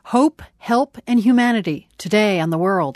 Hope, Help, and Humanity, today on The World.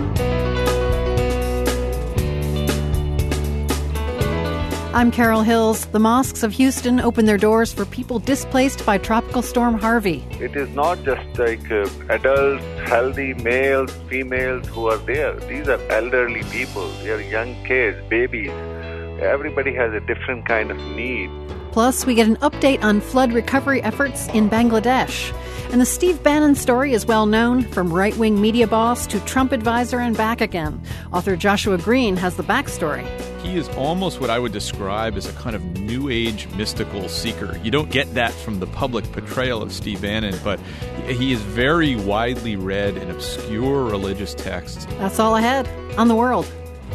I'm Carol Hills. The mosques of Houston open their doors for people displaced by Tropical Storm Harvey. It is not just like adults, healthy males, females who are there. These are elderly people. They are young kids, babies. Everybody has a different kind of need. Plus, we get an update on flood recovery efforts in Bangladesh. And the Steve Bannon story is well known, from right-wing media boss to Trump advisor and back again. Author Joshua Green has the backstory. He is almost what I would describe as a kind of New Age mystical seeker. You don't get that from the public portrayal of Steve Bannon, but he is very widely read in obscure religious texts. That's all ahead on The World.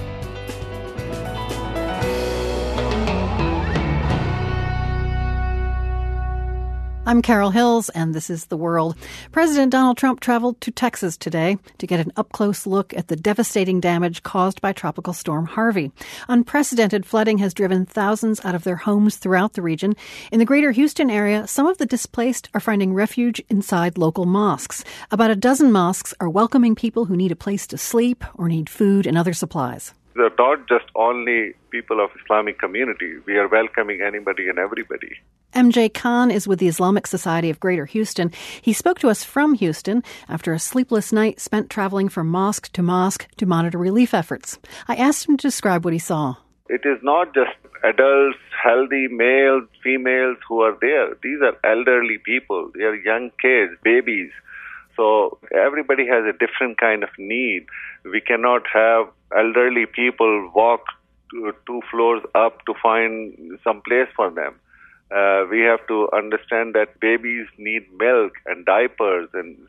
I'm Carol Hills, and this is The World. President Donald Trump traveled to Texas today to get an up-close look at the devastating damage caused by Tropical Storm Harvey. Unprecedented flooding has driven thousands out of their homes throughout the region. In the greater Houston area, some of the displaced are finding refuge inside local mosques. About a dozen mosques are welcoming people who need a place to sleep or need food and other supplies. They're not just only people of Islamic community. We are welcoming anybody and everybody. MJ Khan is with the Islamic Society of Greater Houston. He spoke to us from Houston after a sleepless night spent traveling from mosque to monitor relief efforts. I asked him to describe what he saw. It is not just adults, healthy males, females who are there. These are elderly people. They are young kids, babies. So everybody has a different kind of need. We cannot have elderly people walk 2 floors up to find some place for them. We have to understand that babies need milk and diapers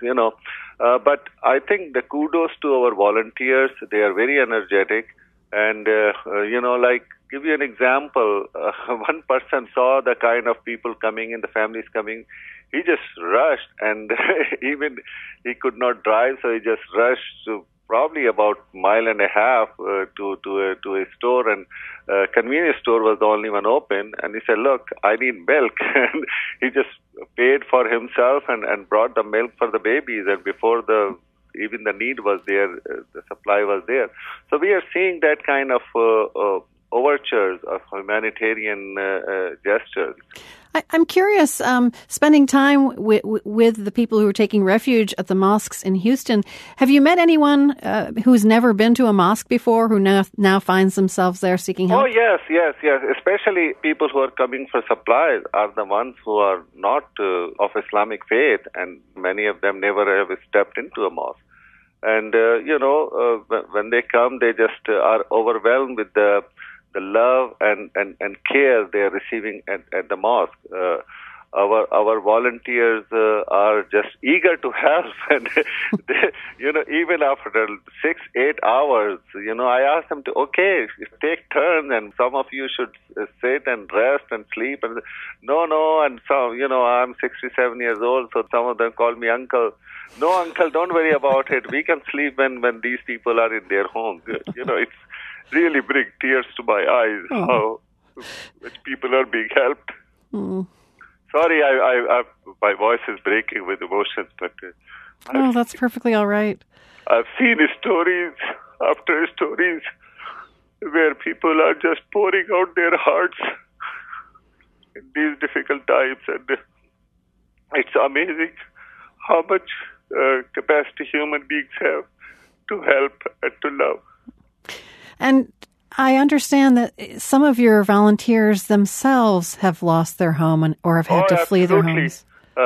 but I think the kudos to our volunteers. They are very energetic and, give you an example. One person saw the kind of people coming and the families coming. He just rushed and even he could not drive, so he just rushed to probably about 1.5 miles to a store, and convenience store was the only one open. And he said, "Look, I need milk." And he just paid for himself and brought the milk for the babies. And before even the need was there, the supply was there. So we are seeing that kind of overtures of humanitarian gestures. I'm curious, spending time with the people who are taking refuge at the mosques in Houston, have you met anyone who's never been to a mosque before who now finds themselves there seeking help? Oh, yes. Especially people who are coming for supplies are the ones who are not of Islamic faith, and many of them never have stepped into a mosque. And, when they come, they just are overwhelmed with the love and care they are receiving at the mosque. Our volunteers are just eager to help, and even after 6-8 hours, I ask them to take turns, and some of you should sit and rest and sleep. And no, and some I'm 67 years old, so some of them call me uncle. No, uncle, don't worry about it. We can sleep when these people are in their homes. It's really bring tears to my eyes how much people are being helped. Sorry, I my voice is breaking with emotions, but that's perfectly all right. I've seen stories after stories where people are just pouring out their hearts in these difficult times, and it's amazing how much capacity human beings have to help and to love. And I understand that some of your volunteers themselves have lost their home or have had to flee their homes.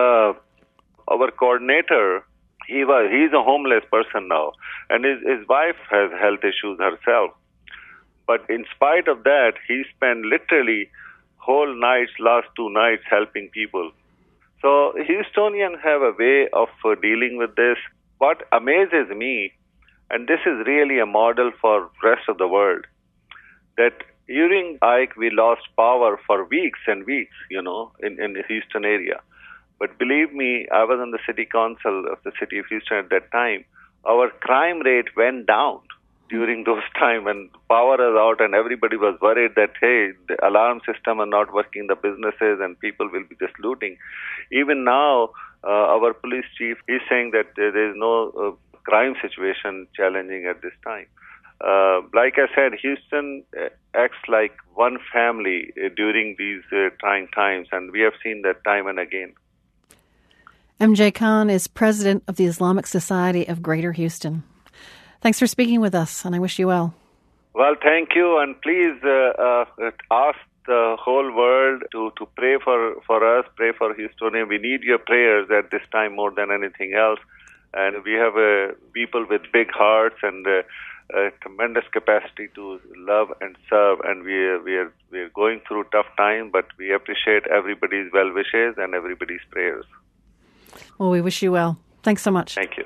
Our coordinator, he's a homeless person now, and his wife has health issues herself. But in spite of that, he spent literally whole nights, last 2 nights, helping people. So Houstonians have a way of dealing with this. What amazes me, and this is really a model for the rest of the world, that during Ike we lost power for weeks and weeks, in the Houston area. But believe me, I was on the city council of the city of Houston at that time. Our crime rate went down during those times when power was out and everybody was worried that, hey, the alarm system are not working, the businesses and people will be just looting. Even now, our police chief is saying that there is no crime situation challenging at this time. Like I said, Houston acts like one family during these trying times, and we have seen that time and again. MJ Khan is president of the Islamic Society of Greater Houston. Thanks for speaking with us, and I wish you well. Well, thank you, and please ask the whole world to pray for us, pray for Houstonians. We need your prayers at this time more than anything else. And we have people with big hearts and tremendous capacity to love and serve. And we're going through tough time, but we appreciate everybody's well wishes and everybody's prayers. Well, we wish you well. Thanks so much. Thank you.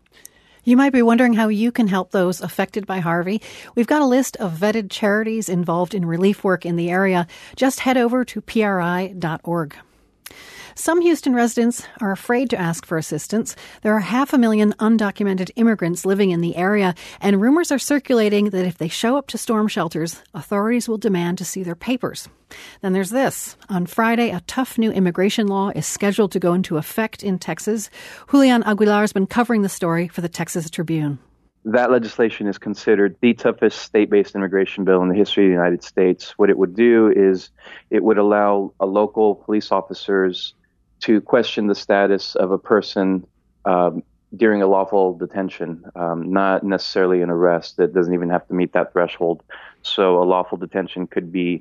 You might be wondering how you can help those affected by Harvey. We've got a list of vetted charities involved in relief work in the area. Just head over to PRI.org. Some Houston residents are afraid to ask for assistance. There are 500,000 undocumented immigrants living in the area, and rumors are circulating that if they show up to storm shelters, authorities will demand to see their papers. Then there's this. On Friday, a tough new immigration law is scheduled to go into effect in Texas. Julian Aguilar has been covering the story for the Texas Tribune. That legislation is considered the toughest state-based immigration bill in the history of the United States. What it would do is it would allow local police officers to question the status of a person during a lawful detention, not necessarily an arrest. That doesn't even have to meet that threshold. So a lawful detention could be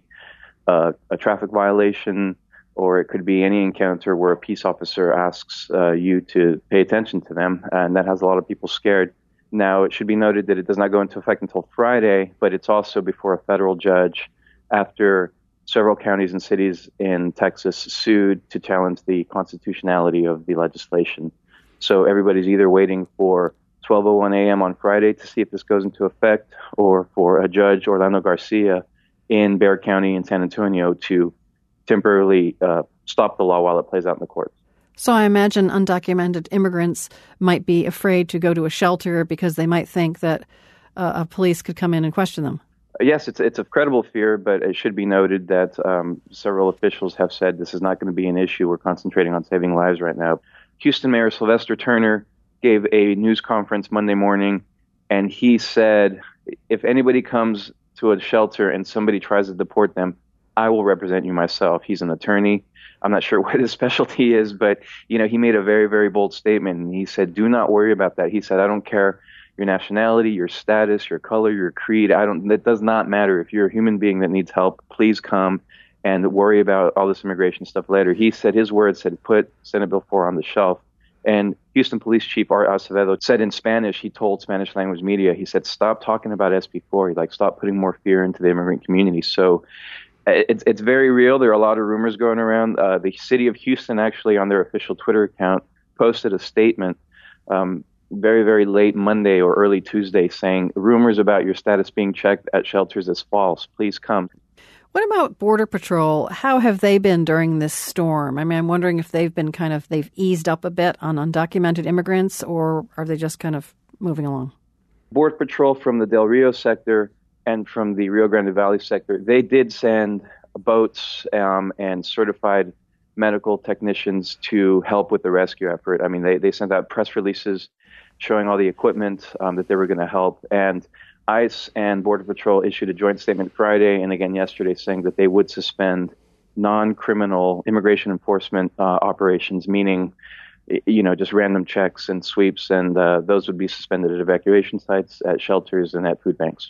a traffic violation, or it could be any encounter where a peace officer asks you to pay attention to them, and that has a lot of people scared. Now, it should be noted that it does not go into effect until Friday, but it's also before a federal judge after several counties and cities in Texas sued to challenge the constitutionality of the legislation. So everybody's either waiting for 12:01 a.m. on Friday to see if this goes into effect, or for a judge, Orlando Garcia, in Bexar County in San Antonio to temporarily stop the law while it plays out in the courts. So I imagine undocumented immigrants might be afraid to go to a shelter because they might think that a police could come in and question them. Yes, it's a credible fear, but it should be noted that several officials have said this is not going to be an issue. We're concentrating on saving lives right now. Houston Mayor Sylvester Turner gave a news conference Monday morning, and he said, if anybody comes to a shelter and somebody tries to deport them, I will represent you myself. He's an attorney. I'm not sure what his specialty is, but he made a very, very bold statement, and he said, do not worry about that. He said, I don't care your nationality, your status, your color, your creed. It does not matter. If you're a human being that needs help, please come and worry about all this immigration stuff later. He said, his words said, put Senate Bill 4 on the shelf. And Houston Police Chief Art Acevedo said in Spanish, he told Spanish language media, he said, stop talking about SB 4. Stop putting more fear into the immigrant community. So it's very real. There are a lot of rumors going around. The city of Houston actually on their official Twitter account posted a statement very, very late Monday or early Tuesday saying rumors about your status being checked at shelters is false. Please come. What about Border Patrol? How have they been during this storm? I mean, I'm wondering if they've been they've eased up a bit on undocumented immigrants, or are they just kind of moving along? Border Patrol from the Del Rio sector and from the Rio Grande Valley sector, they did send boats and certified medical technicians to help with the rescue effort. I mean, they sent out press releases showing all the equipment that they were going to help. And ICE and Border Patrol issued a joint statement Friday and again yesterday saying that they would suspend non-criminal immigration enforcement operations, meaning, just random checks and sweeps, and those would be suspended at evacuation sites, at shelters, and at food banks.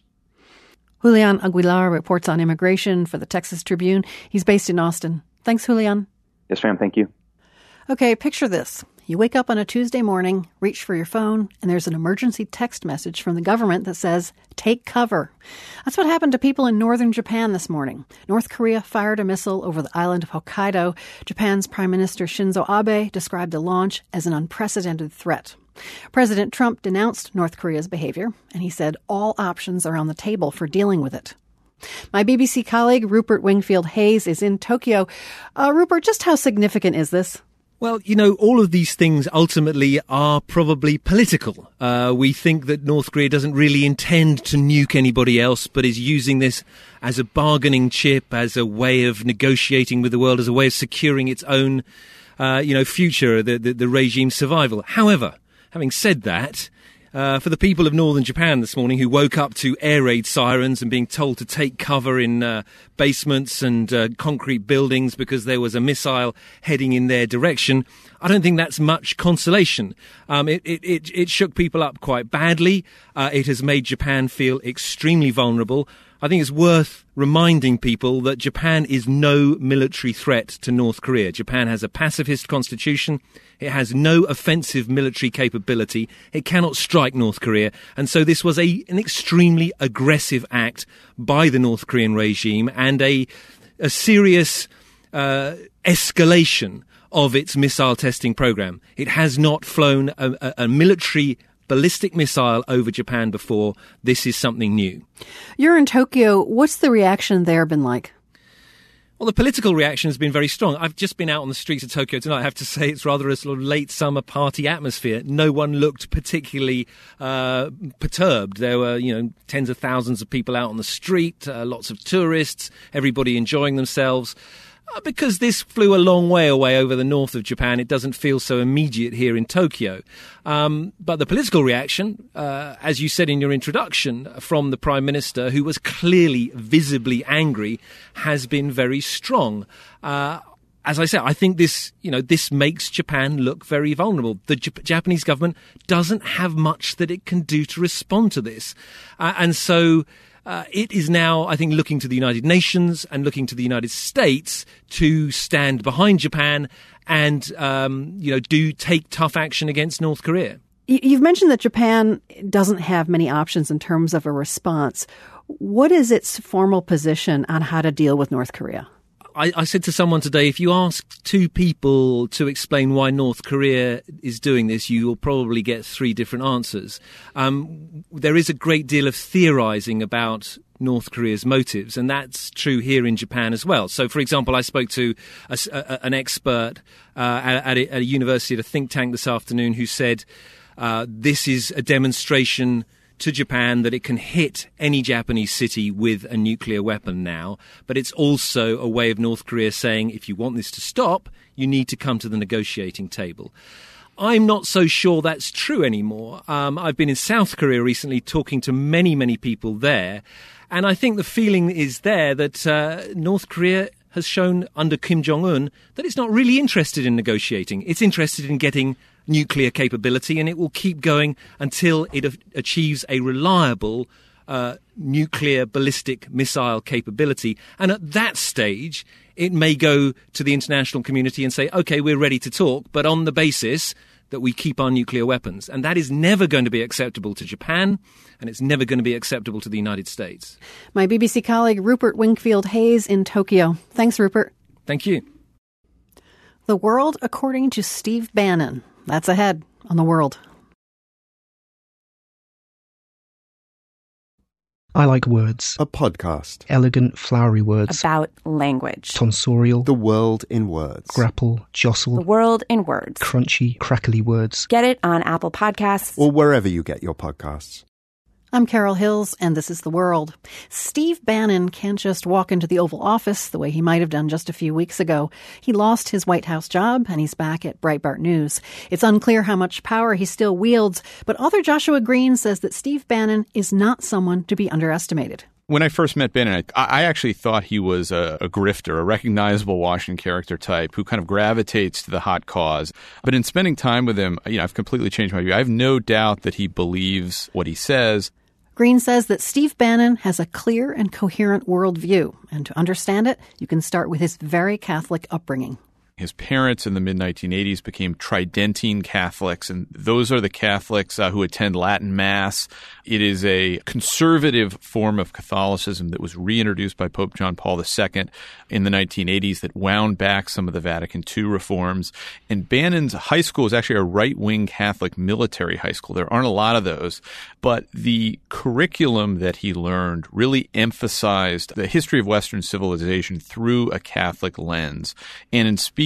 Julian Aguilar reports on immigration for the Texas Tribune. He's based in Austin. Thanks, Julian. Yes, ma'am. Thank you. Okay, picture this. You wake up on a Tuesday morning, reach for your phone, and there's an emergency text message from the government that says, take cover. That's what happened to people in northern Japan this morning. North Korea fired a missile over the island of Hokkaido. Japan's Prime Minister Shinzo Abe described the launch as an unprecedented threat. President Trump denounced North Korea's behavior, and he said all options are on the table for dealing with it. My BBC colleague, Rupert Wingfield Hayes, is in Tokyo. Rupert, just how significant is this? Well, all of these things ultimately are probably political. We think that North Korea doesn't really intend to nuke anybody else, but is using this as a bargaining chip, as a way of negotiating with the world, as a way of securing its own future, the regime's survival. However, having said that, for the people of northern Japan this morning who woke up to air raid sirens and being told to take cover in basements and concrete buildings because there was a missile heading in their direction, I don't think that's much consolation. It shook people up quite badly. It has made Japan feel extremely vulnerable. I think it's worth reminding people that Japan is no military threat to North Korea. Japan has a pacifist constitution. It has no offensive military capability. It cannot strike North Korea. And so this was an extremely aggressive act by the North Korean regime and a serious escalation of its missile testing program. It has not flown a military ballistic missile over Japan before. This is something new. You're in Tokyo. What's the reaction there been like? Well, the political reaction has been very strong. I've just been out on the streets of Tokyo tonight. I have to say it's rather a sort of late summer party atmosphere. No one looked particularly perturbed. There were, tens of thousands of people out on the street, lots of tourists, everybody enjoying themselves. Because this flew a long way away over the north of Japan, it doesn't feel so immediate here in Tokyo. But the political reaction, as you said in your introduction, from the Prime Minister, who was clearly visibly angry, has been very strong. As I said, I think this makes Japan look very vulnerable. The Japanese government doesn't have much that it can do to respond to this. And so it is now, I think, looking to the United Nations and looking to the United States to stand behind Japan and, do take tough action against North Korea. You've mentioned that Japan doesn't have many options in terms of a response. What is its formal position on how to deal with North Korea? I said to someone today, if you ask two people to explain why North Korea is doing this, you will probably get three different answers. There is a great deal of theorizing about North Korea's motives, and that's true here in Japan as well. So, for example, I spoke to an expert at a university, at a think tank this afternoon, who said this is a demonstration to Japan that it can hit any Japanese city with a nuclear weapon now. But it's also a way of North Korea saying, if you want this to stop, you need to come to the negotiating table. I'm not so sure that's true anymore. I've been in South Korea recently talking to many, many people there. And I think the feeling is there that North Korea has shown under Kim Jong-un that it's not really interested in negotiating. It's interested in getting nuclear capability, and it will keep going until it achieves a reliable nuclear ballistic missile capability. And at that stage, it may go to the international community and say, OK, we're ready to talk, but on the basis that we keep our nuclear weapons. And that is never going to be acceptable to Japan, and it's never going to be acceptable to the United States. My BBC colleague Rupert Wingfield-Hayes in Tokyo. Thanks, Rupert. Thank you. The World According to Steve Bannon. That's ahead on The World. I Like Words. A podcast. Elegant, flowery words. About language. Tonsorial. The world in words. Grapple, jostle. The world in words. Crunchy, crackly words. Get it on Apple Podcasts. Or wherever you get your podcasts. I'm Carol Hills, and this is The World. Steve Bannon can't just walk into the Oval Office the way he might have done just a few weeks ago. He lost his White House job, and he's back at Breitbart News. It's unclear how much power he still wields, but author Joshua Green says that Steve Bannon is not someone to be underestimated. When I first met Bannon, I actually thought he was a grifter, a recognizable Washington character type who kind of gravitates to the hot cause. But in spending time with him, I've completely changed my view. I have no doubt that he believes what he says. Green says that Steve Bannon has a clear and coherent worldview, and to understand it, you can start with his very Catholic upbringing. His parents in the mid-1980s became Tridentine Catholics, and those are the Catholics who attend Latin Mass. It is a conservative form of Catholicism that was reintroduced by Pope John Paul II in the 1980s that wound back some of the Vatican II reforms. And Bannon's high school is actually a right-wing Catholic military high school. There aren't a lot of those, but the curriculum that he learned really emphasized the history of Western civilization through a Catholic lens. And in speaking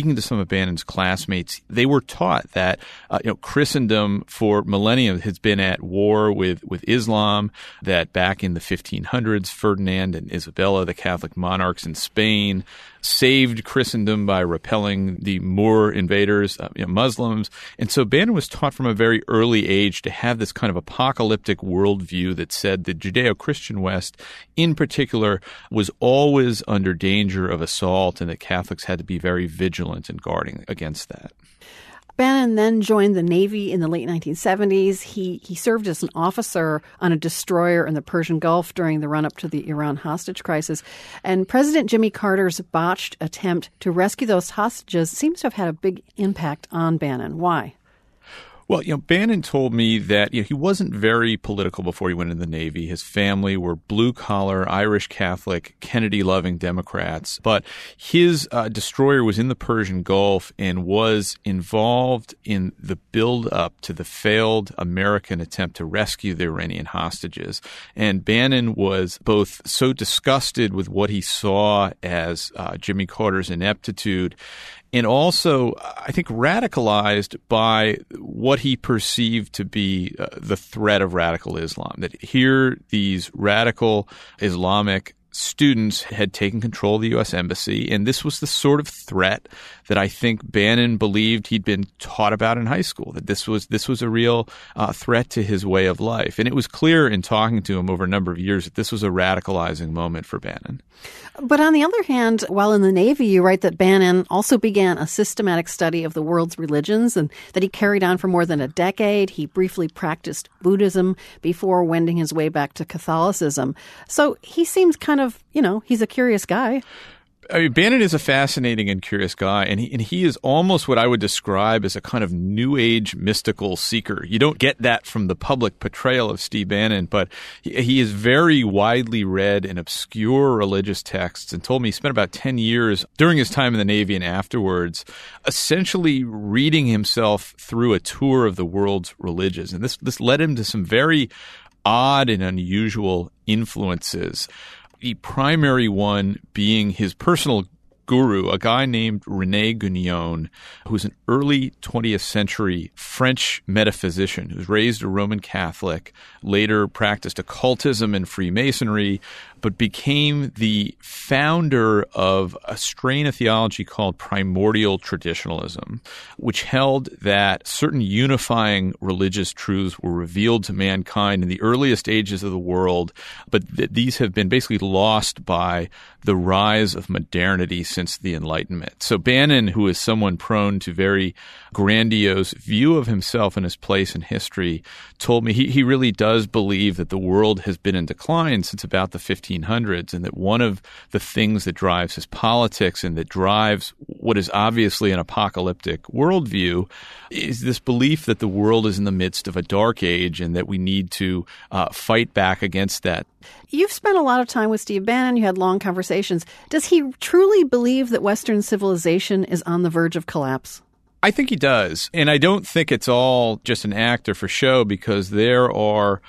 speaking to some of Bannon's classmates, they were taught that Christendom for millennia has been at war with Islam, that back in the 1500s, Ferdinand and Isabella, the Catholic monarchs in Spain, saved Christendom by repelling the Moor invaders, Muslims. And so Bannon was taught from a very early age to have this kind of apocalyptic worldview that said the Judeo-Christian West, in particular, was always under danger of assault and that Catholics had to be very vigilant in guarding against that. Bannon then joined the Navy in the late 1970s. He served as an officer on a destroyer in the Persian Gulf during the run-up to the Iran hostage crisis. And President Jimmy Carter's botched attempt to rescue those hostages seems to have had a big impact on Bannon. Why? Well, Bannon told me that he wasn't very political before he went into the Navy. His family were blue-collar, Irish Catholic, Kennedy-loving Democrats. But his destroyer was in the Persian Gulf and was involved in the build-up to the failed American attempt to rescue the Iranian hostages. And Bannon was both so disgusted with what he saw as Jimmy Carter's ineptitude and also, I think, radicalized by what he perceived to be the threat of radical Islam. That here these radical Islamic students had taken control of the U.S. Embassy, and this was the sort of threat that I think Bannon believed he'd been taught about in high school, that this was a real threat to his way of life. And it was clear in talking to him over a number of years that this was a radicalizing moment for Bannon. But on the other hand, while in the Navy, you write that Bannon also began a systematic study of the world's religions and that he carried on for more than a decade. He briefly practiced Buddhism before wending his way back to Catholicism. So he seems kind of, he's a curious guy. I mean, Bannon is a fascinating and curious guy, and he is almost what I would describe as a kind of new age mystical seeker. You don't get that from the public portrayal of Steve Bannon, but he is very widely read in obscure religious texts, and told me he spent about 10 years during his time in the Navy and afterwards essentially reading himself through a tour of the world's religions. And this led him to some very odd and unusual influences. The primary one being his personal guru, a guy named René Guénon, who's an early 20th century French metaphysician who was raised a Roman Catholic, later practiced occultism and Freemasonry, but became the founder of a strain of theology called primordial traditionalism, which held that certain unifying religious truths were revealed to mankind in the earliest ages of the world, but that these have been basically lost by the rise of modernity since the Enlightenment. So Bannon, who is someone prone to very grandiose view of himself and his place in history, told me he really does believe that the world has been in decline since about the 1500s, and that one of the things that drives his politics and that drives what is obviously an apocalyptic worldview is this belief that the world is in the midst of a dark age and that we need to fight back against that. You've spent a lot of time with Steve Bannon. You had long conversations. Does he truly believe that Western civilization is on the verge of collapse? I think he does. And I don't think it's all just an act or for show, because there are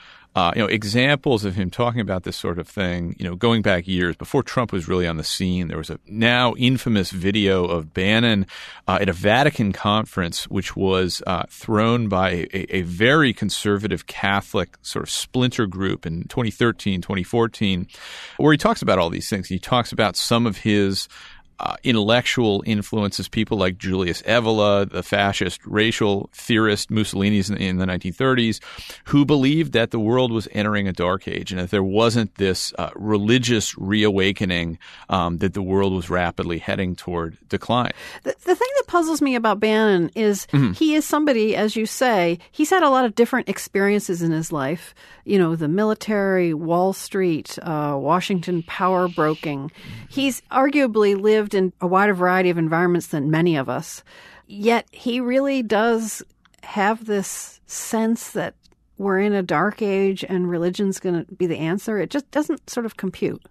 examples of him talking about this sort of thing, going back years before Trump was really on the scene. There was a now infamous video of Bannon at a Vatican conference, which was thrown by a very conservative Catholic sort of splinter group in 2013, 2014, where he talks about all these things. He talks about some of his intellectual influences, people like Julius Evola, the fascist racial theorist Mussolini in the 1930s, who believed that the world was entering a dark age and that there wasn't this religious reawakening, that the world was rapidly heading toward decline. The thing that puzzles me about Bannon is he is somebody, as you say, he's had a lot of different experiences in his life. The military, Wall Street, Washington power broking. He's arguably lived in a wider variety of environments than many of us. Yet he really does have this sense that we're in a dark age and religion's going to be the answer. It just doesn't sort of compute.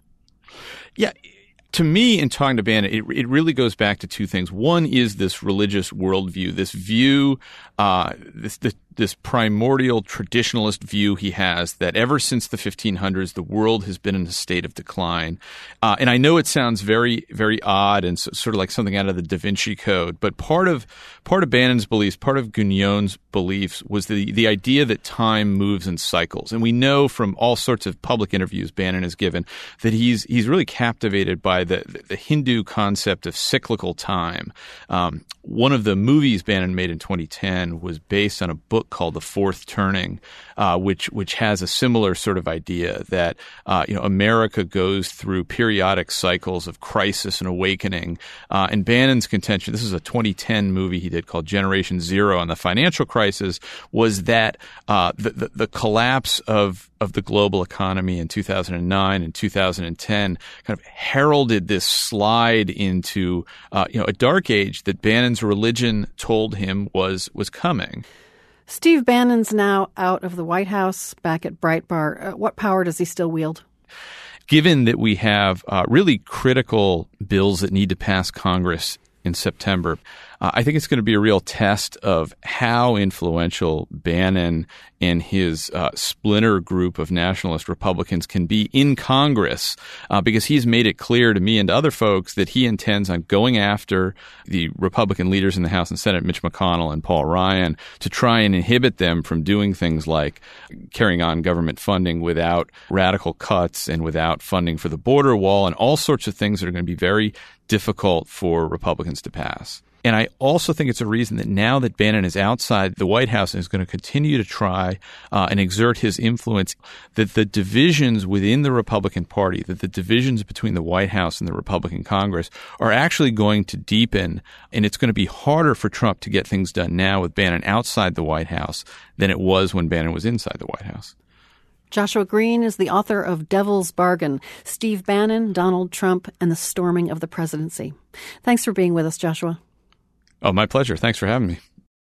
Yeah. To me, in talking to Bannon, it really goes back to two things. One is this religious worldview, this view, this primordial traditionalist view he has that ever since the 1500s, the world has been in a state of decline. And I know it sounds very, very odd and sort of like something out of the Da Vinci Code, but part of Bannon's beliefs, part of Gugnon's beliefs was the idea that time moves in cycles. And we know from all sorts of public interviews Bannon has given that he's really captivated by the Hindu concept of cyclical time. One of the movies Bannon made in 2010 was based on a book called The Fourth Turning, which has a similar sort of idea that America goes through periodic cycles of crisis and awakening. And Bannon's contention, this is a 2010 movie he did called Generation Zero on the financial crisis, was that the collapse of the global economy in 2009 and 2010 kind of heralded this slide into a dark age that Bannon's religion told him was coming. Steve Bannon's now out of the White House, back at Breitbart. What power does he still wield? Given that we have really critical bills that need to pass Congress in September, I think it's going to be a real test of how influential Bannon and his splinter group of nationalist Republicans can be in Congress, because he's made it clear to me and to other folks that he intends on going after the Republican leaders in the House and Senate, Mitch McConnell and Paul Ryan, to try and inhibit them from doing things like carrying on government funding without radical cuts and without funding for the border wall and all sorts of things that are going to be very difficult for Republicans to pass. And I also think it's a reason that now that Bannon is outside the White House and is going to continue to try and exert his influence, that the divisions within the Republican Party, that the divisions between the White House and the Republican Congress are actually going to deepen. And it's going to be harder for Trump to get things done now with Bannon outside the White House than it was when Bannon was inside the White House. Joshua Green is the author of Devil's Bargain, Steve Bannon, Donald Trump, and the Storming of the Presidency. Thanks for being with us, Joshua. Oh, my pleasure. Thanks for having me.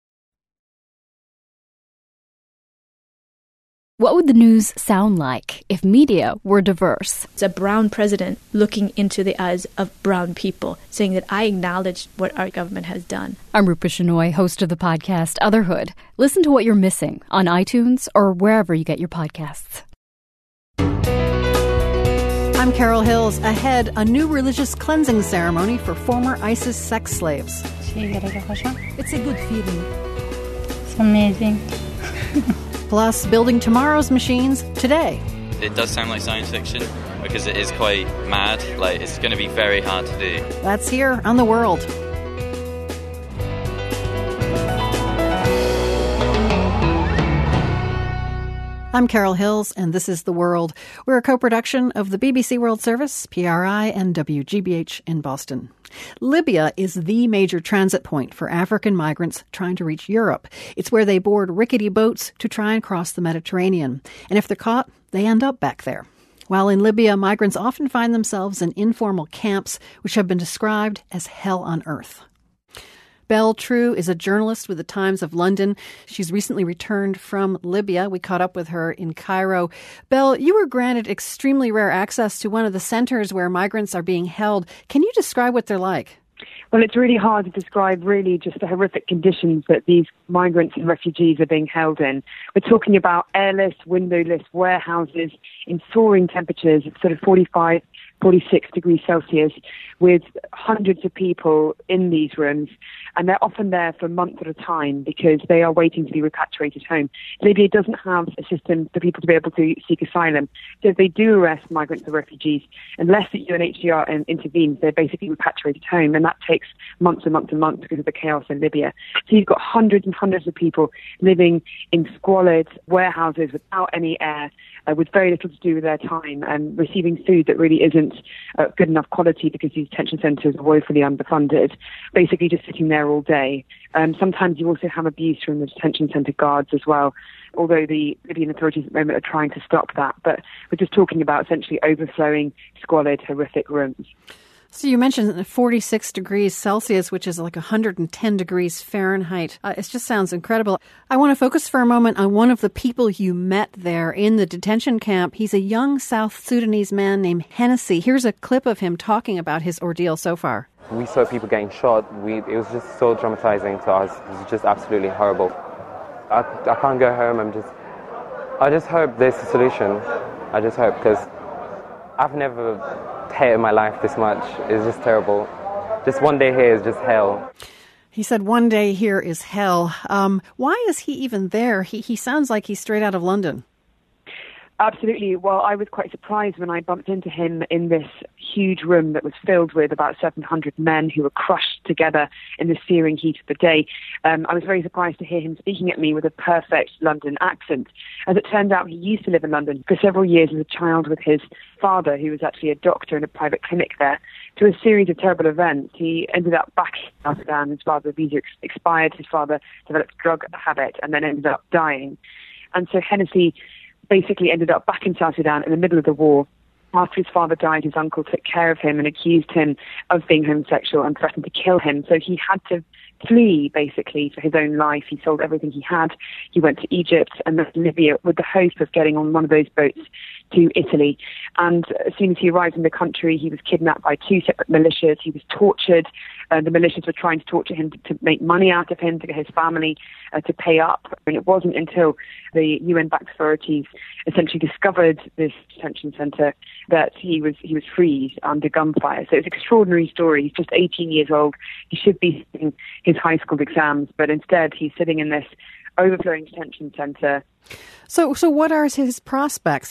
What would the news sound like if media were diverse? It's a brown president looking into the eyes of brown people, saying that I acknowledge what our government has done. I'm Rupa Shenoy, host of the podcast Otherhood. Listen to What You're Missing on iTunes or wherever you get your podcasts. I'm Carol Hills. Ahead, a new religious cleansing ceremony for former ISIS sex slaves. It's a good feeling. It's amazing. Plus, building tomorrow's machines today. It does sound like science fiction because it is quite mad. Like, it's going to be very hard to do. That's here on The World. I'm Carol Hills, and this is The World. We're a co-production of the BBC World Service, PRI, and WGBH in Boston. Libya is the major transit point for African migrants trying to reach Europe. It's where they board rickety boats to try and cross the Mediterranean. And if they're caught, they end up back there. While in Libya, migrants often find themselves in informal camps, which have been described as hell on earth. Belle True is a journalist with the Times of London. She's recently returned from Libya. We caught up with her in Cairo. Belle, you were granted extremely rare access to one of the centers where migrants are being held. Can you describe what they're like? Well, it's really hard to describe really just the horrific conditions that these migrants and refugees are being held in. We're talking about airless, windowless warehouses in soaring temperatures of sort of 45, 46 degrees Celsius, with hundreds of people in these rooms, and they're often there for months at a time because they are waiting to be repatriated home. Libya doesn't have a system for people to be able to seek asylum, so if they do arrest migrants or refugees, unless the UNHCR intervenes, they're basically repatriated home, and that takes months and months and months because of the chaos in Libya. So you've got hundreds and hundreds of people living in squalid warehouses without any air, with very little to do with their time, and receiving food that really isn't good enough quality because these detention centres are woefully underfunded, basically just sitting there all day. Sometimes you also have abuse from the detention centre guards as well, although the Libyan authorities at the moment are trying to stop that. But we're just talking about essentially overflowing, squalid, horrific rooms. So you mentioned 46 degrees Celsius, which is like 110 degrees Fahrenheit. It just sounds incredible. I want to focus for a moment on one of the people you met there in the detention camp. He's a young South Sudanese man named Hennessy. Here's a clip of him talking about his ordeal so far. We saw people getting shot. It was just so traumatizing to us. It was just absolutely horrible. I can't go home. I just hope there's a solution. I just hope, because I've never hated my life this much. It's just terrible. Just one day here is just hell. He said one day here is hell. Why is he even there? He sounds like he's straight out of London. Absolutely. Well, I was quite surprised when I bumped into him in this huge room that was filled with about 700 men who were crushed together in the searing heat of the day. I was very surprised to hear him speaking at me with a perfect London accent. As it turned out, he used to live in London for several years as a child with his father, who was actually a doctor in a private clinic there. Through a series of terrible events, he ended up back in South Sudan. His father's visa expired. His father developed a drug habit and then ended up dying. And so Hennessy basically ended up back in South Sudan in the middle of the war. After his father died, his uncle took care of him and accused him of being homosexual and threatened to kill him. So he had to flee, basically, for his own life. He sold everything he had. He went to Egypt and then Libya with the hope of getting on one of those boats to Italy. And as soon as he arrived in the country, he was kidnapped by 2 separate militias. He was tortured. The militias were trying to torture him to make money out of him, to get his family to pay up. And it wasn't until the UN-backed authorities essentially discovered this detention centre that he was freed under gunfire. So it's an extraordinary story. He's just 18 years old. He should be sitting his high school exams, but instead he's sitting in this overflowing detention centre. So what are his prospects?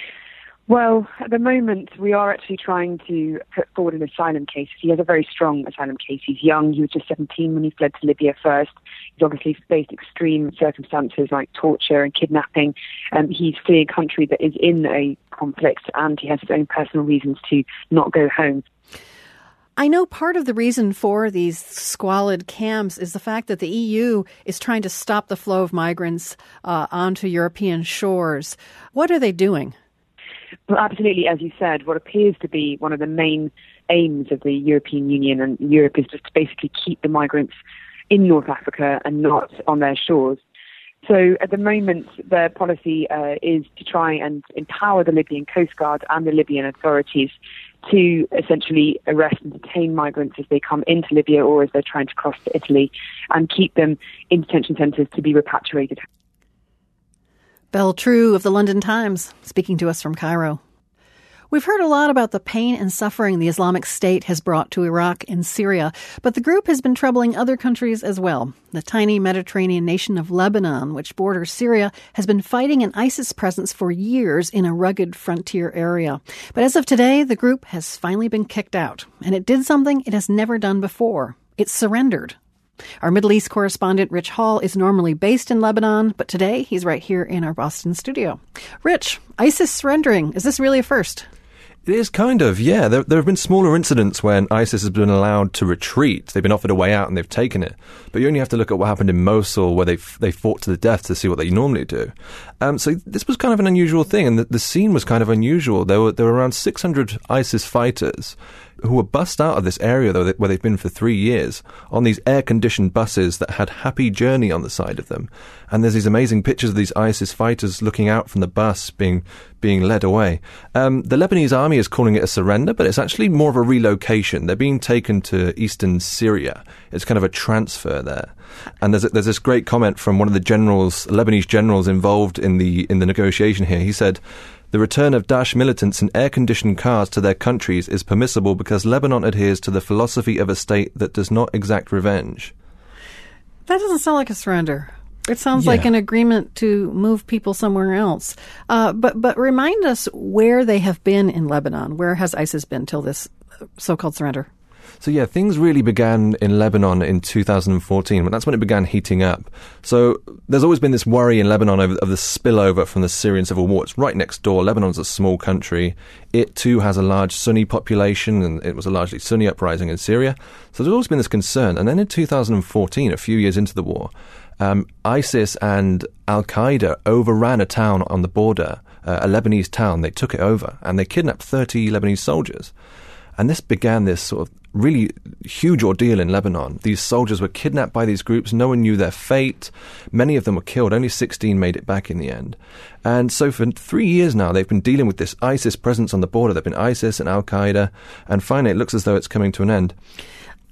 Well, at the moment, we are actually trying to put forward an asylum case. He has a very strong asylum case. He's young. He was just 17 when he fled to Libya first. He's obviously faced extreme circumstances like torture and kidnapping. He's fleeing a country that is in a conflict, and he has his own personal reasons to not go home. I know part of the reason for these squalid camps is the fact that the EU is trying to stop the flow of migrants onto European shores. What are they doing? Well, absolutely, as you said, what appears to be one of the main aims of the European Union and Europe is just to basically keep the migrants in North Africa and not on their shores. So at the moment, their policy is to try and empower the Libyan Coast Guard and the Libyan authorities to essentially arrest and detain migrants as they come into Libya or as they're trying to cross to Italy, and keep them in detention centres to be repatriated. Belle True of the London Times, speaking to us from Cairo. We've heard a lot about the pain and suffering the Islamic State has brought to Iraq and Syria, but the group has been troubling other countries as well. The tiny Mediterranean nation of Lebanon, which borders Syria, has been fighting an ISIS presence for years in a rugged frontier area. But as of today, the group has finally been kicked out, and it did something it has never done before. It surrendered. Our Middle East correspondent, Rich Hall, is normally based in Lebanon, but today he's right here in our Boston studio. Rich, ISIS surrendering, is this really a first? It is kind of, yeah. There have been smaller incidents when ISIS has been allowed to retreat. They've been offered a way out and they've taken it. But you only have to look at what happened in Mosul, where they fought to the death, to see what they normally do. So this was kind of an unusual thing, and the scene was kind of unusual. There were around 600 ISIS fighters who were bussed out of this area, though, where they've been for 3 years, on these air-conditioned buses that had Happy Journey on the side of them. And there's these amazing pictures of these ISIS fighters looking out from the bus, being led away. The Lebanese army is calling it a surrender, but it's actually more of a relocation. They're being taken to eastern Syria. It's kind of a transfer there. And there's this great comment from one of the Lebanese generals involved in the negotiation here. He said, "The return of Daesh militants in air-conditioned cars to their countries is permissible because Lebanon adheres to the philosophy of a state that does not exact revenge." That doesn't sound like a surrender. It sounds like an agreement to move people somewhere else. But remind us where they have been in Lebanon. Where has ISIS been till this so-called surrender? So yeah, things really began in Lebanon in 2014, but that's when it began heating up. So there's always been this worry in Lebanon of the spillover from the Syrian civil war. It's right next door. Lebanon's a small country. It too has a large Sunni population, and it was a largely Sunni uprising in Syria. So there's always been this concern. And then in 2014, a few years into the war, ISIS and Al-Qaeda overran a town on the border, a Lebanese town. They took it over, and they kidnapped 30 Lebanese soldiers. And this began this sort of really huge ordeal in Lebanon. These soldiers were kidnapped by these groups. No one knew their fate. Many of them were killed. Only 16 made it back in the end. And so for 3 years now, they've been dealing with this ISIS presence on the border. They've been ISIS and Al-Qaeda. And finally, it looks as though it's coming to an end.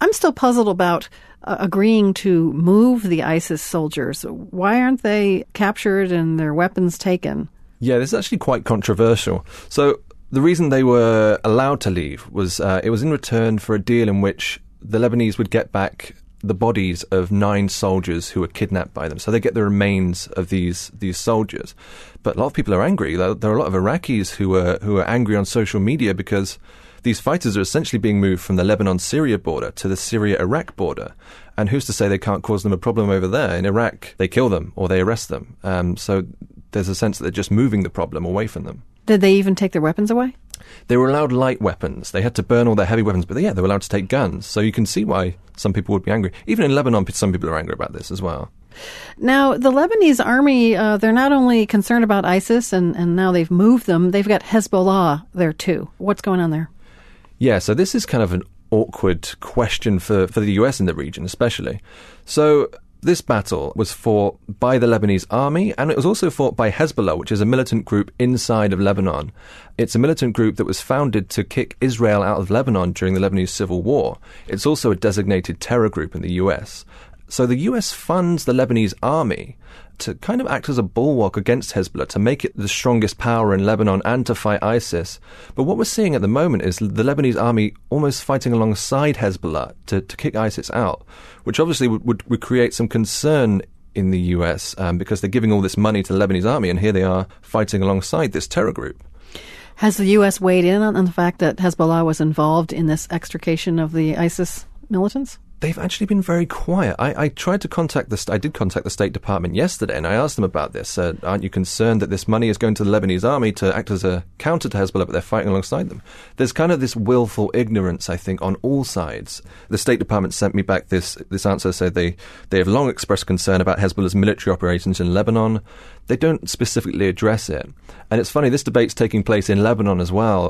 I'm still puzzled about agreeing to move the ISIS soldiers. Why aren't they captured and their weapons taken? Yeah, this is actually quite controversial. So the reason they were allowed to leave was it was in return for a deal in which the Lebanese would get back the bodies of 9 soldiers who were kidnapped by them. So they get the remains of these soldiers. But a lot of people are angry. There are a lot of Iraqis who are angry on social media because these fighters are essentially being moved from the Lebanon-Syria border to the Syria-Iraq border. And who's to say they can't cause them a problem over there? In Iraq, they kill them or they arrest them. So there's a sense that they're just moving the problem away from them. Did they even take their weapons away? They were allowed light weapons. They had to burn all their heavy weapons, but they were allowed to take guns. So you can see why some people would be angry. Even in Lebanon, some people are angry about this as well. Now, the Lebanese army, they're not only concerned about ISIS, and now they've moved them, they've got Hezbollah there too. What's going on there? Yeah, so this is kind of an awkward question for the US in the region, especially. So this battle was fought by the Lebanese army, and it was also fought by Hezbollah, which is a militant group inside of Lebanon. It's a militant group that was founded to kick Israel out of Lebanon during the Lebanese Civil War. It's also a designated terror group in the US. So the US funds the Lebanese army to kind of act as a bulwark against Hezbollah, to make it the strongest power in Lebanon and to fight ISIS. But what we're seeing at the moment is the Lebanese army almost fighting alongside Hezbollah to kick ISIS out, which obviously would create some concern in the US because they're giving all this money to the Lebanese army, and here they are fighting alongside this terror group. Has the U.S. weighed in on the fact that Hezbollah was involved in this extrication of the ISIS militants? They've actually been very quiet. I tried to contact I did contact the State Department yesterday, and I asked them about this. Aren't you concerned that this money is going to the Lebanese army to act as a counter to Hezbollah, but they're fighting alongside them? There's kind of this willful ignorance, I think, on all sides. The State Department sent me back this answer, said they have long expressed concern about Hezbollah's military operations in Lebanon. They don't specifically address it. And it's funny, this debate's taking place in Lebanon as well.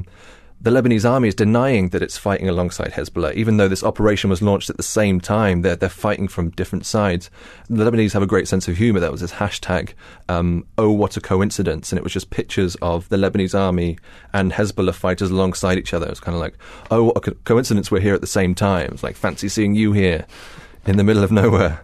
The Lebanese army is denying that it's fighting alongside Hezbollah, even though this operation was launched at the same time. They're fighting from different sides. The Lebanese have a great sense of humour. There was this hashtag, oh, what a coincidence, and it was just pictures of the Lebanese army and Hezbollah fighters alongside each other. It was kind of like, oh, what a coincidence, we're here at the same time. It's like, fancy seeing you here in the middle of nowhere.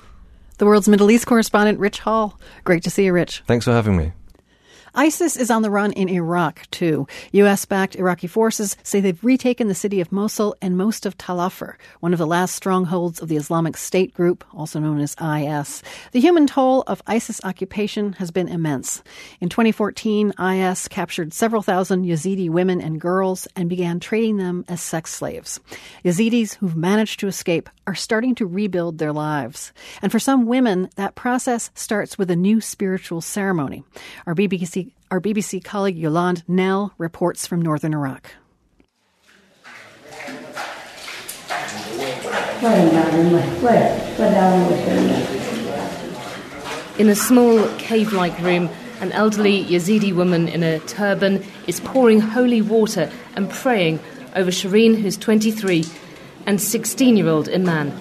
The world's Middle East correspondent, Rich Hall. Great to see you, Rich. Thanks for having me. ISIS is on the run in Iraq, too. U.S.-backed Iraqi forces say they've retaken the city of Mosul and most of Tal Afar, one of the last strongholds of the Islamic State group, also known as IS. The human toll of ISIS occupation has been immense. In 2014, IS captured several thousand Yazidi women and girls and began trading them as sex slaves. Yazidis who've managed to escape are starting to rebuild their lives. And for some women, that process starts with a new spiritual ceremony. Our BBC colleague Yolande Nell reports from northern Iraq. In a small cave-like room, an elderly Yazidi woman in a turban is pouring holy water and praying over Shireen, who's 23, and 16-year-old Iman.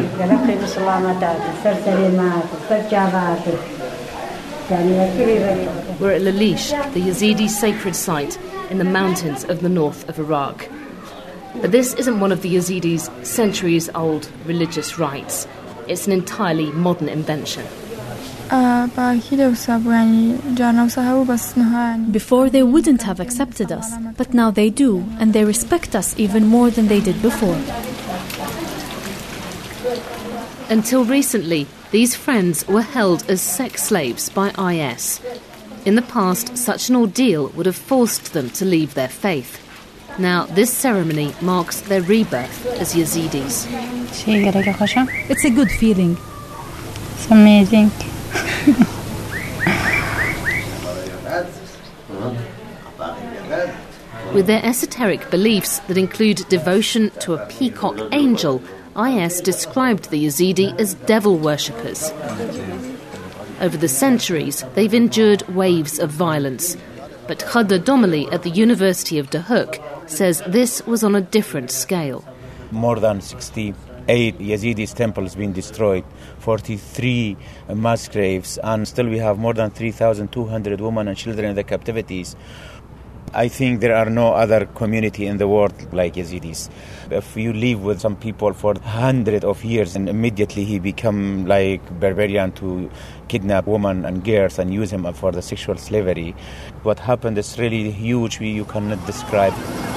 We're at Lalish, the Yazidi sacred site in the mountains of the north of Iraq. But this isn't one of the Yazidis' centuries-old religious rites. It's an entirely modern invention. Before they wouldn't have accepted us, but now they do, and they respect us even more than they did before. Until recently, these friends were held as sex slaves by IS. In the past, such an ordeal would have forced them to leave their faith. Now, this ceremony marks their rebirth as Yazidis. It's a good feeling. It's amazing. With their esoteric beliefs that include devotion to a peacock angel, IS described the Yazidi as devil worshippers. Over the centuries, they've endured waves of violence. But Khadr Domali at the University of Duhok says this was on a different scale. More than 68 Yazidis temples been destroyed, 43 mass graves, and still we have more than 3,200 women and children in the captivities. I think there are no other community in the world like Yazidis. If you live with some people for hundreds of years and immediately he become like barbarian to kidnap women and girls and use them for the sexual slavery, what happened is really huge. You cannot describe.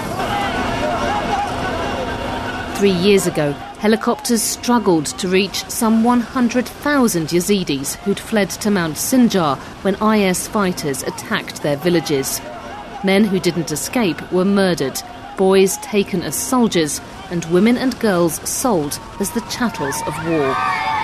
3 years ago, helicopters struggled to reach some 100,000 Yazidis who'd fled to Mount Sinjar when IS fighters attacked their villages. Men who didn't escape were murdered, boys taken as soldiers, and women and girls sold as the chattels of war.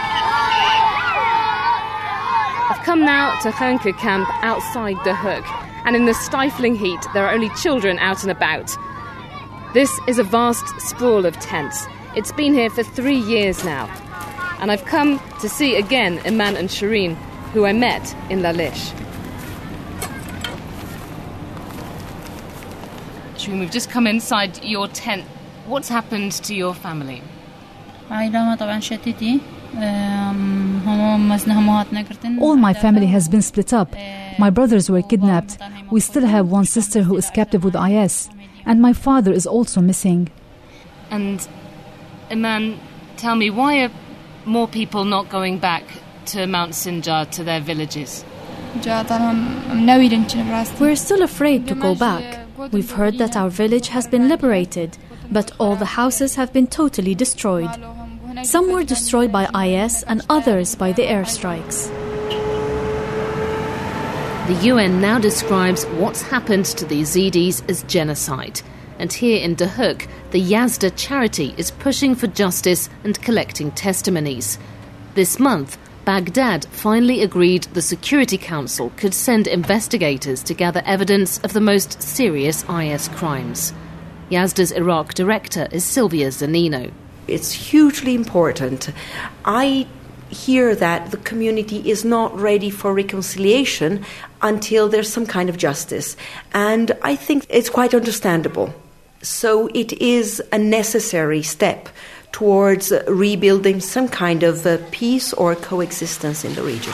I've come now to Khanka camp outside Duhok, and in the stifling heat there are only children out and about. This is a vast sprawl of tents. It's been here for 3 years now, and I've come to see again Iman and Shireen, who I met in Lalish. Shireen, we've just come inside your tent. What's happened to your family? All my family has been split up. My brothers were kidnapped. We still have one sister who is captive with IS. And my father is also missing. And, Iman, tell me, why are more people not going back to Mount Sinjar, to their villages? We're still afraid to go back. We've heard that our village has been liberated, but all the houses have been totally destroyed. Some were destroyed by IS and others by the airstrikes. The UN now describes what's happened to the Yazidis as genocide. And here in Duhok, the Yazda charity is pushing for justice and collecting testimonies. This month, Baghdad finally agreed the Security Council could send investigators to gather evidence of the most serious IS crimes. Yazda's Iraq director is Sylvia Zanino. It's hugely important. I hear that the community is not ready for reconciliation until there's some kind of justice. And I think it's quite understandable. So it is a necessary step towards rebuilding some kind of peace or coexistence in the region.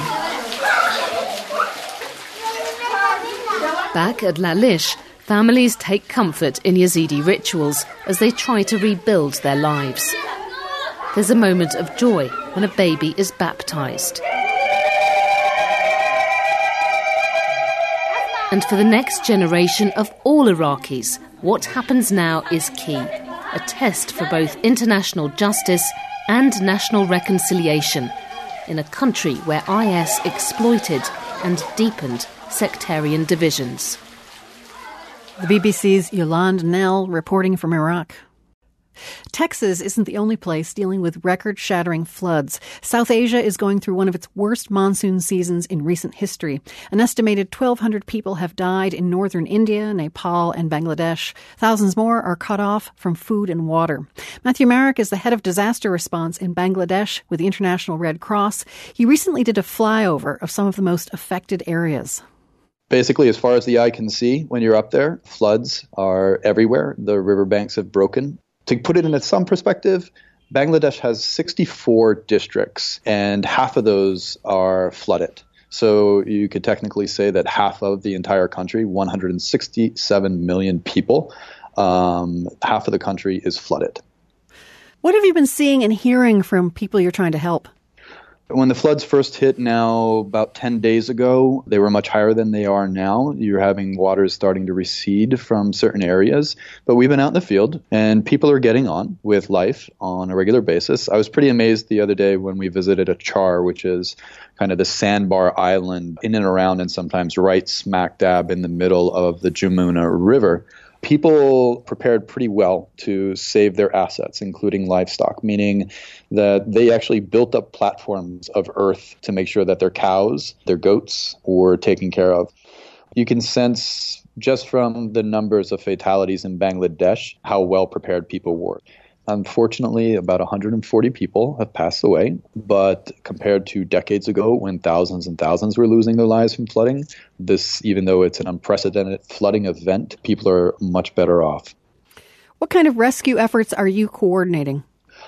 Back at Lalish, families take comfort in Yazidi rituals as they try to rebuild their lives. There's a moment of joy when a baby is baptised. And for the next generation of all Iraqis, what happens now is key. A test for both international justice and national reconciliation in a country where IS exploited and deepened sectarian divisions. The BBC's Yolande Nell reporting from Iraq. Texas isn't the only place dealing with record-shattering floods. South Asia is going through one of its worst monsoon seasons in recent history. An estimated 1,200 people have died in northern India, Nepal, and Bangladesh. Thousands more are cut off from food and water. Matthew Marrick is the head of disaster response in Bangladesh with the International Red Cross. He recently did a flyover of some of the most affected areas. Basically, as far as the eye can see, when you're up there, floods are everywhere. The riverbanks have broken. To put it into some perspective, Bangladesh has 64 districts, and half of those are flooded. So you could technically say that half of the entire country, 167 million people, half of the country is flooded. What have you been seeing and hearing from people you're trying to help? When the floods first hit now about 10 days ago, they were much higher than they are now. You're having waters starting to recede from certain areas. But we've been out in the field, and people are getting on with life on a regular basis. I was pretty amazed the other day when we visited Achar, which is kind of the sandbar island in and around and sometimes right smack dab in the middle of the Jamuna River. People prepared pretty well to save their assets, including livestock, meaning that they actually built up platforms of earth to make sure that their cows, their goats were taken care of. You can sense just from the numbers of fatalities in Bangladesh how well prepared people were. Unfortunately, about 140 people have passed away, but compared to decades ago when thousands and thousands were losing their lives from flooding, this, even though it's an unprecedented flooding event, people are much better off. What kind of rescue efforts are you coordinating?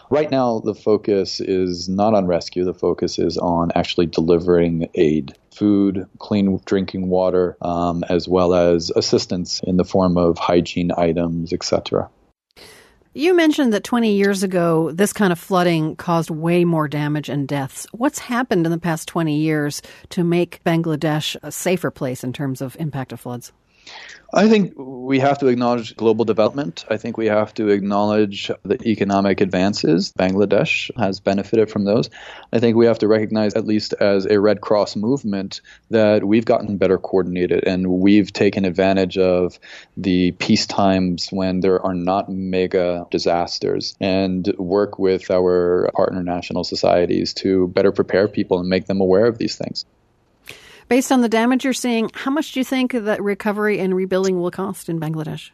Right now, the focus is not on rescue. The focus is on actually delivering aid, food, clean drinking water, as well as assistance in the form of hygiene items, etc. You mentioned that 20 years ago, this kind of flooding caused way more damage and deaths. What's happened in the past 20 years to make Bangladesh a safer place in terms of impact of floods? I think we have to acknowledge global development. I think we have to acknowledge the economic advances. Bangladesh has benefited from those. I think we have to recognize, at least as a Red Cross movement, that we've gotten better coordinated and we've taken advantage of the peace times when there are not mega disasters and work with our partner national societies to better prepare people and make them aware of these things. Based on the damage you're seeing, how much do you think that recovery and rebuilding will cost in Bangladesh?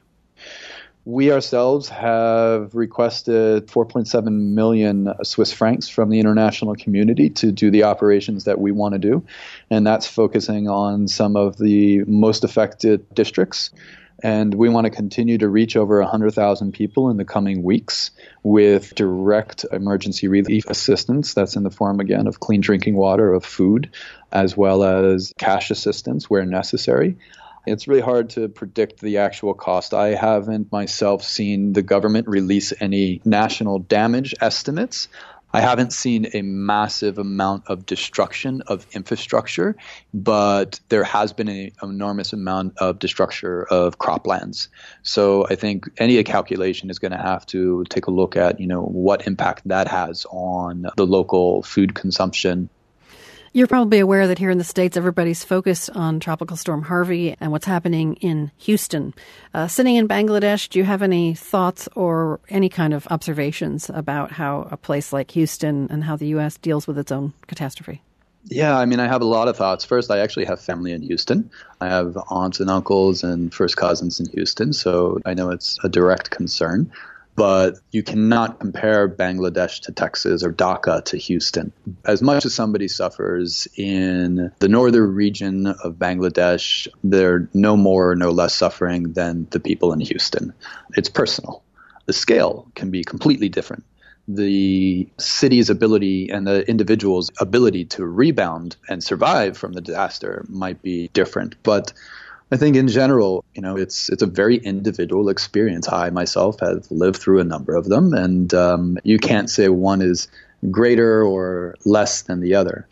We ourselves have requested 4.7 million Swiss francs from the international community to do the operations that we want to do. And that's focusing on some of the most affected districts. And we want to continue to reach over 100,000 people in the coming weeks with direct emergency relief assistance. That's in the form, again, of clean drinking water, of food, as well as cash assistance where necessary. It's really hard to predict the actual cost. I haven't myself seen the government release any national damage estimates. I haven't seen a massive amount of destruction of infrastructure, but there has been an enormous amount of destruction of croplands. So I think any calculation is going to have to take a look at, what impact that has on the local food consumption. You're probably aware that here in the States, everybody's focused on Tropical Storm Harvey and what's happening in Houston. Sitting in Bangladesh, do you have any thoughts or any kind of observations about how a place like Houston and how the U.S. deals with its own catastrophe? Yeah, I have a lot of thoughts. First, I actually have family in Houston. I have aunts and uncles and first cousins in Houston, so I know it's a direct concern. But you cannot compare Bangladesh to Texas or Dhaka to Houston. As much as somebody suffers in the northern region of Bangladesh, they're no more or no less suffering than the people in Houston. It's personal. The scale can be completely different. The city's ability and the individual's ability to rebound and survive from the disaster might be different. But I think in general, it's a very individual experience. I myself have lived through a number of them, and you can't say one is greater or less than the other.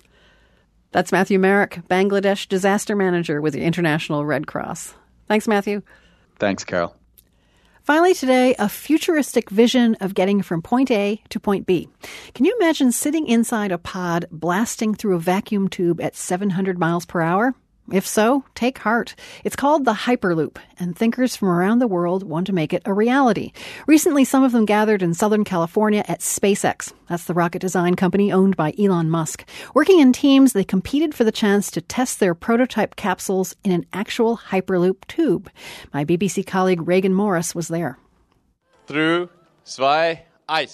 That's Matthew Merrick, Bangladesh disaster manager with the International Red Cross. Thanks, Matthew. Thanks, Carol. Finally today, a futuristic vision of getting from point A to point B. Can you imagine sitting inside a pod blasting through a vacuum tube at 700 miles per hour? If so, take heart. It's called the Hyperloop, and thinkers from around the world want to make it a reality. Recently, some of them gathered in Southern California at SpaceX. That's the rocket design company owned by Elon Musk. Working in teams, they competed for the chance to test their prototype capsules in an actual Hyperloop tube. My BBC colleague Reagan Morris was there. 3, 2, 1.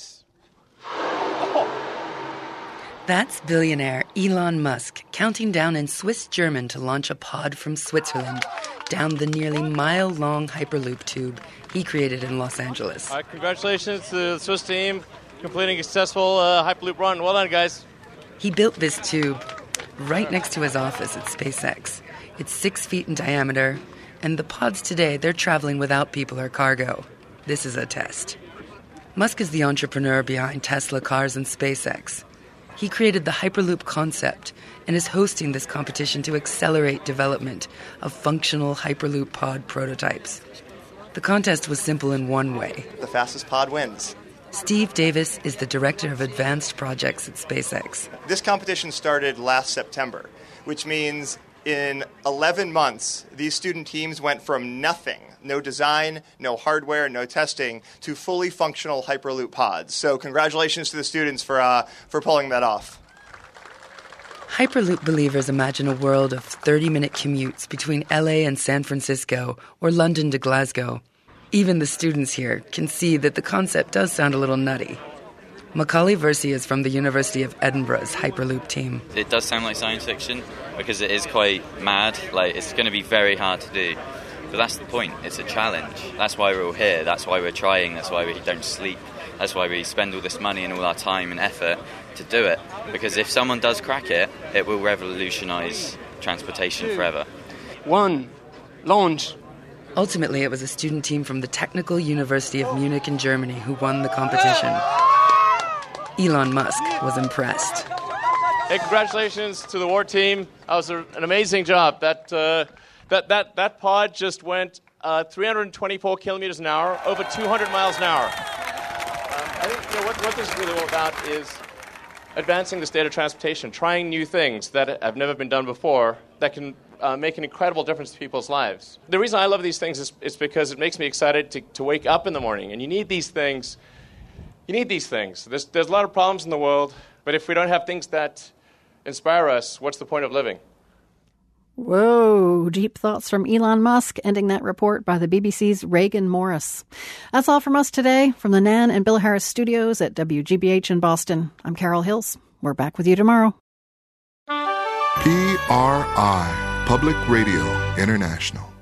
That's billionaire Elon Musk counting down in Swiss German to launch a pod from Switzerland down the nearly mile-long Hyperloop tube he created in Los Angeles. Congratulations to the Swiss team completing a successful Hyperloop run. Well done, guys. He built this tube right next to his office at SpaceX. It's 6 feet in diameter, and the pods today, they're traveling without people or cargo. This is a test. Musk is the entrepreneur behind Tesla cars and SpaceX. He created the Hyperloop concept and is hosting this competition to accelerate development of functional Hyperloop pod prototypes. The contest was simple in one way. The fastest pod wins. Steve Davis is the director of advanced projects at SpaceX. This competition started last September, which means in 11 months, these student teams went from nothing, no design, no hardware, no testing, to fully functional Hyperloop pods. So congratulations to the students for pulling that off. Hyperloop believers imagine a world of 30-minute commutes between LA and San Francisco or London to Glasgow. Even the students here can see that the concept does sound a little nutty. Macaulay Versey is from the University of Edinburgh's Hyperloop team. It does sound like science fiction because it is quite mad. It's going to be very hard to do. But that's the point. It's a challenge. That's why we're all here. That's why we're trying. That's why we don't sleep. That's why we spend all this money and all our time and effort to do it. Because if someone does crack it, it will revolutionise transportation forever. 1. Launch. Ultimately, it was a student team from the Technical University of Munich in Germany who won the competition. Elon Musk was impressed. Hey, congratulations to the war team. That was an amazing job. That pod just went 324 kilometers an hour, over 200 miles an hour. I think what this is really all about is advancing the state of transportation, trying new things that have never been done before that can make an incredible difference to people's lives. The reason I love these things is because it makes me excited to wake up in the morning, and you need these things. There's a lot of problems in the world, but if we don't have things that inspire us, what's the point of living? Whoa, deep thoughts from Elon Musk, ending that report by the BBC's Reagan Morris. That's all from us today from the Nan and Bill Harris studios at WGBH in Boston. I'm Carol Hills. We're back with you tomorrow. PRI, Public Radio International.